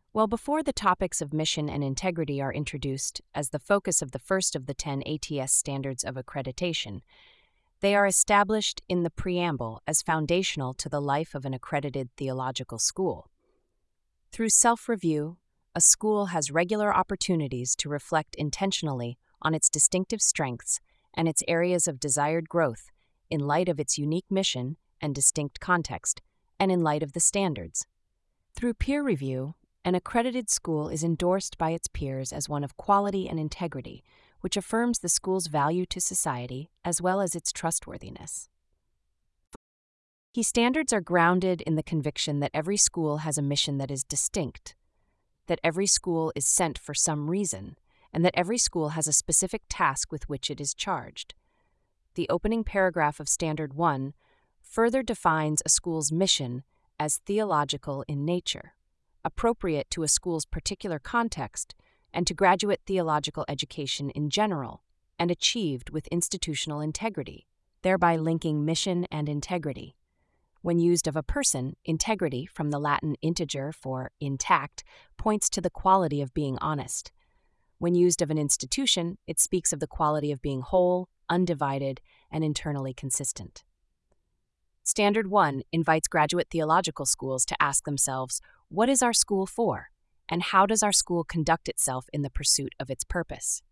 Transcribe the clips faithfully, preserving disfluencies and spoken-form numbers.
Well, before the topics of mission and integrity are introduced as the focus of the first of the ten A T S standards of accreditation, they are established in the preamble as foundational to the life of an accredited theological school. Through self-review, a school has regular opportunities to reflect intentionally on its distinctive strengths and its areas of desired growth in light of its unique mission and distinct context, and in light of the standards. Through peer review, an accredited school is endorsed by its peers as one of quality and integrity, which affirms the school's value to society as well as its trustworthiness. Key standards are grounded in the conviction that every school has a mission that is distinct, that every school is sent for some reason, and that every school has a specific task with which it is charged. The opening paragraph of Standard one further defines a school's mission as theological in nature, appropriate to a school's particular context and to graduate theological education in general, and achieved with institutional integrity, thereby linking mission and integrity. When used of a person, integrity, from the Latin integer for intact, points to the quality of being honest. When used of an institution, it speaks of the quality of being whole, undivided, and internally consistent. Standard one invites graduate theological schools to ask themselves, what is our school for, and how does our school conduct itself in the pursuit of its purpose?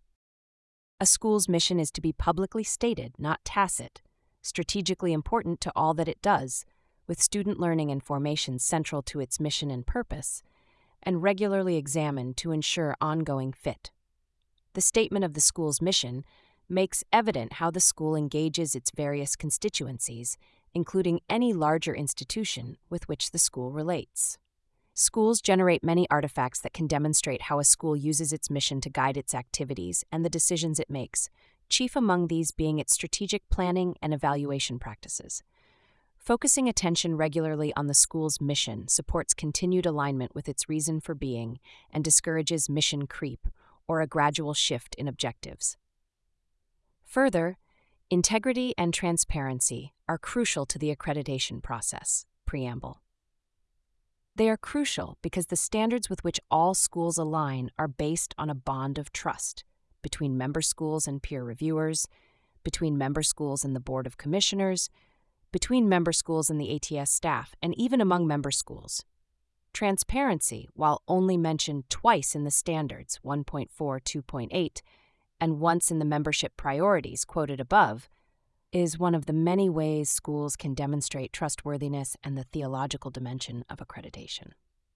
A school's mission is to be publicly stated, not tacit, strategically important to all that it does, with student learning and formation central to its mission and purpose, and regularly examined to ensure ongoing fit. The statement of the school's mission makes evident how the school engages its various constituencies, including any larger institution with which the school relates. Schools generate many artifacts that can demonstrate how a school uses its mission to guide its activities and the decisions it makes, chief among these being its strategic planning and evaluation practices. Focusing attention regularly on the school's mission supports continued alignment with its reason for being and discourages mission creep, or a gradual shift in objectives. Further, integrity and transparency are crucial to the accreditation process. Preamble. They are crucial because the standards with which all schools align are based on a bond of trust between member schools and peer reviewers, between member schools and the Board of Commissioners, between member schools and the A T S staff, and even among member schools. Transparency, while only mentioned twice in the standards, one point four, two point eight, and once in the membership priorities quoted above, is one of the many ways schools can demonstrate trustworthiness and the theological dimension of accreditation.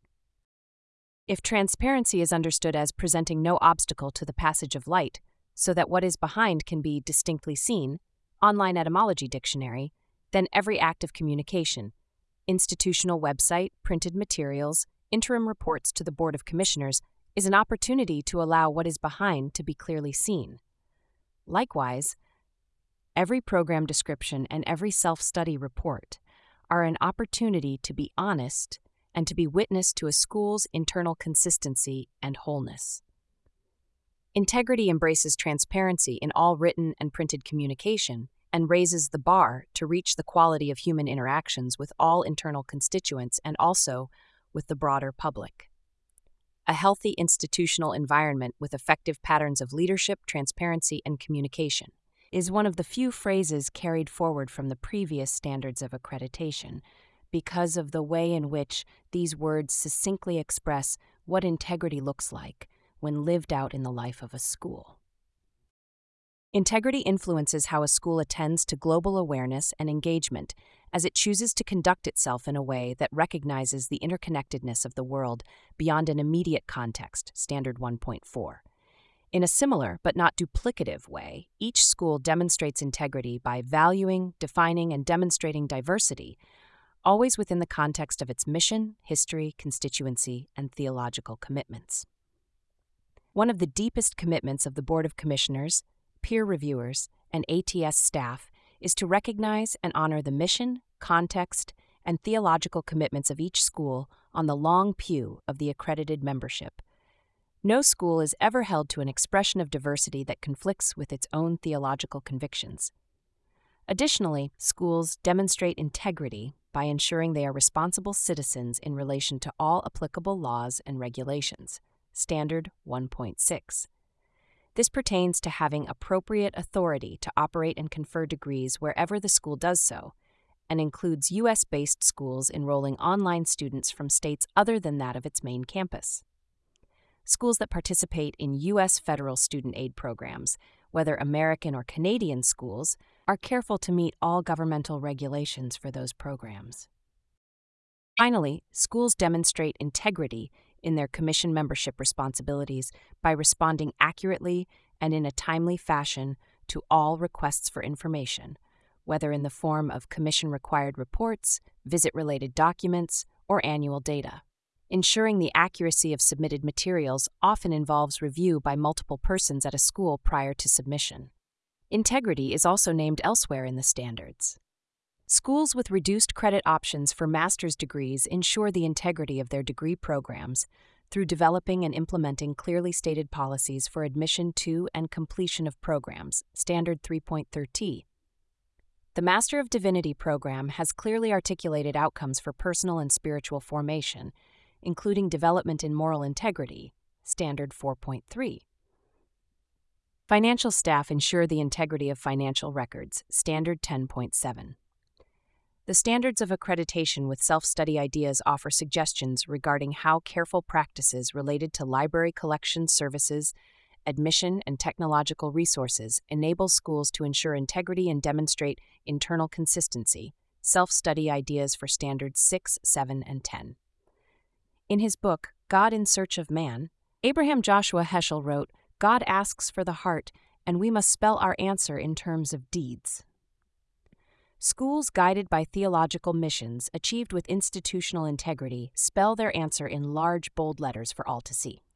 If transparency is understood as presenting no obstacle to the passage of light, so that what is behind can be distinctly seen, Online Etymology Dictionary, then every act of communication, institutional website, printed materials, interim reports to the Board of Commissioners, is an opportunity to allow what is behind to be clearly seen. Likewise, every program description and every self-study report are an opportunity to be honest and to be witness to a school's internal consistency and wholeness. Integrity embraces transparency in all written and printed communication and raises the bar to reach the quality of human interactions with all internal constituents and also with the broader public. A healthy institutional environment with effective patterns of leadership, transparency, and communication is one of the few phrases carried forward from the previous standards of accreditation because of the way in which these words succinctly express what integrity looks like when lived out in the life of a school. Integrity influences how a school attends to global awareness and engagement as it chooses to conduct itself in a way that recognizes the interconnectedness of the world beyond an immediate context, Standard one point four. In a similar but not duplicative way, each school demonstrates integrity by valuing, defining, and demonstrating diversity, always within the context of its mission, history, constituency, and theological commitments. One of the deepest commitments of the Board of Commissioners, peer reviewers, and A T S staff is to recognize and honor the mission, context, and theological commitments of each school on the long pew of the accredited membership. No school is ever held to an expression of diversity that conflicts with its own theological convictions. Additionally, schools demonstrate integrity by ensuring they are responsible citizens in relation to all applicable laws and regulations. Standard one point six. This pertains to having appropriate authority to operate and confer degrees wherever the school does so, and includes U S-based schools enrolling online students from states other than that of its main campus. Schools that participate in U S federal student aid programs, whether American or Canadian schools, are careful to meet all governmental regulations for those programs. Finally, schools demonstrate integrity in their commission membership responsibilities by responding accurately and in a timely fashion to all requests for information, whether in the form of commission-required reports, visit-related documents, or annual data. Ensuring the accuracy of submitted materials often involves review by multiple persons at a school prior to submission. Integrity is also named elsewhere in the standards. Schools with reduced credit options for master's degrees ensure the integrity of their degree programs through developing and implementing clearly stated policies for admission to and completion of programs, Standard three point thirty. The Master of Divinity program has clearly articulated outcomes for personal and spiritual formation, including development in moral integrity, Standard four point three. Financial staff ensure the integrity of financial records, Standard ten point seven. The standards of accreditation with self-study ideas offer suggestions regarding how careful practices related to library collection services, admission, and technological resources enable schools to ensure integrity and demonstrate internal consistency, self-study ideas for standards six, seven, and ten. In his book, God in Search of Man, Abraham Joshua Heschel wrote, "God asks for the heart, and we must spell our answer in terms of deeds." Schools guided by theological missions achieved with institutional integrity spell their answer in large, bold letters for all to see.